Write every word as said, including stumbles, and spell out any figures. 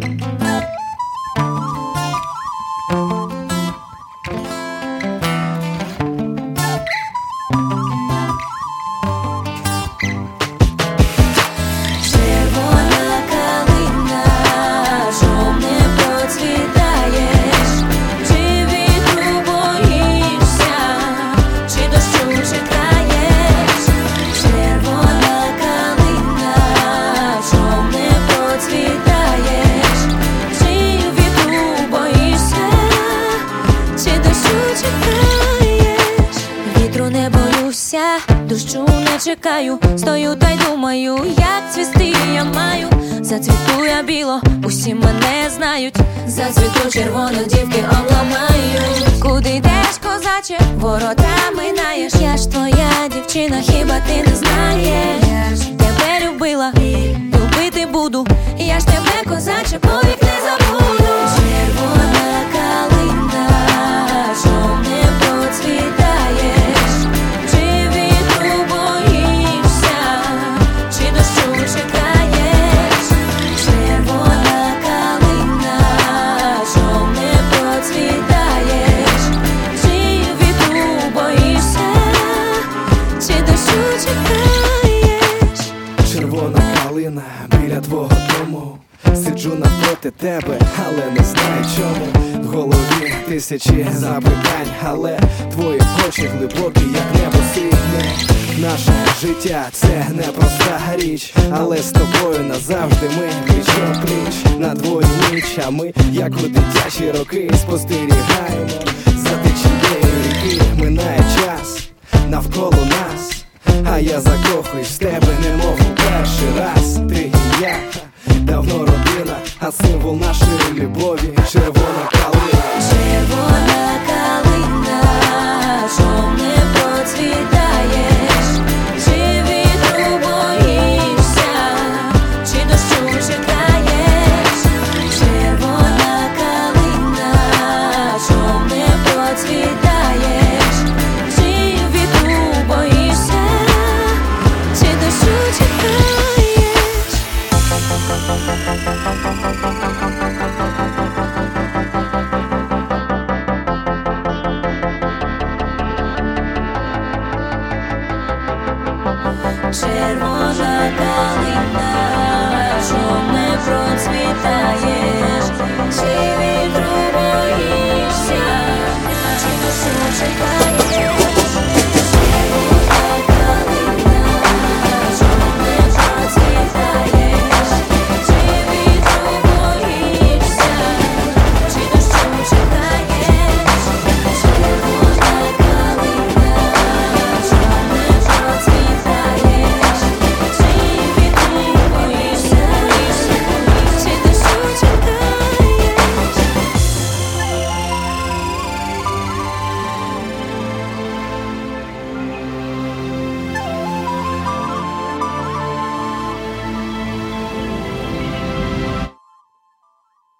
Дощу не чекаю, стою та й думаю, як цвісти я маю. Зацвіту я біло, усі мене знають, зацвіту червоно, дівки обламають. Куди йдеш, козаче, ворота минаєш? Я ж твоя дівчина, хіба ти не знаєш? Я ж тебе любила, любити буду. Я ж тебе, козаче, повік не забуду. Червона калина, що не процвітаєш? Чи вітру боїшся, чи дощу чекаєш? Червона калина, що не процвітаєш? Чи вітру боїшся, чи дощу чекаєш? Червона калина біля твого дому, сиджу навпроти тебе, але не знаю чому. В голові тисячі запитань, але твої очі глибокі, як небо синє. Наше життя — це непроста річ, але з тобою назавжди ми пліч о пліч. На дворі ніч, а ми, як у дитячі роки, спостерігаємо за течією ріки. Минає час навколо нас, а я закохуюсь в тебе, немов у перший раз. Ти і я давно родина, а символ нашої любові — червона калина. Червона калина, що не процвітаєш? Чи вітру боїшся, чи дощу чекаєш? Червона калина, що не процвітаєш? Чи вітру боїшся, чи дощу чекаєш? Червона калина, що не процвітаєш? Чи вітру боїшся, чи дощу чекаєш?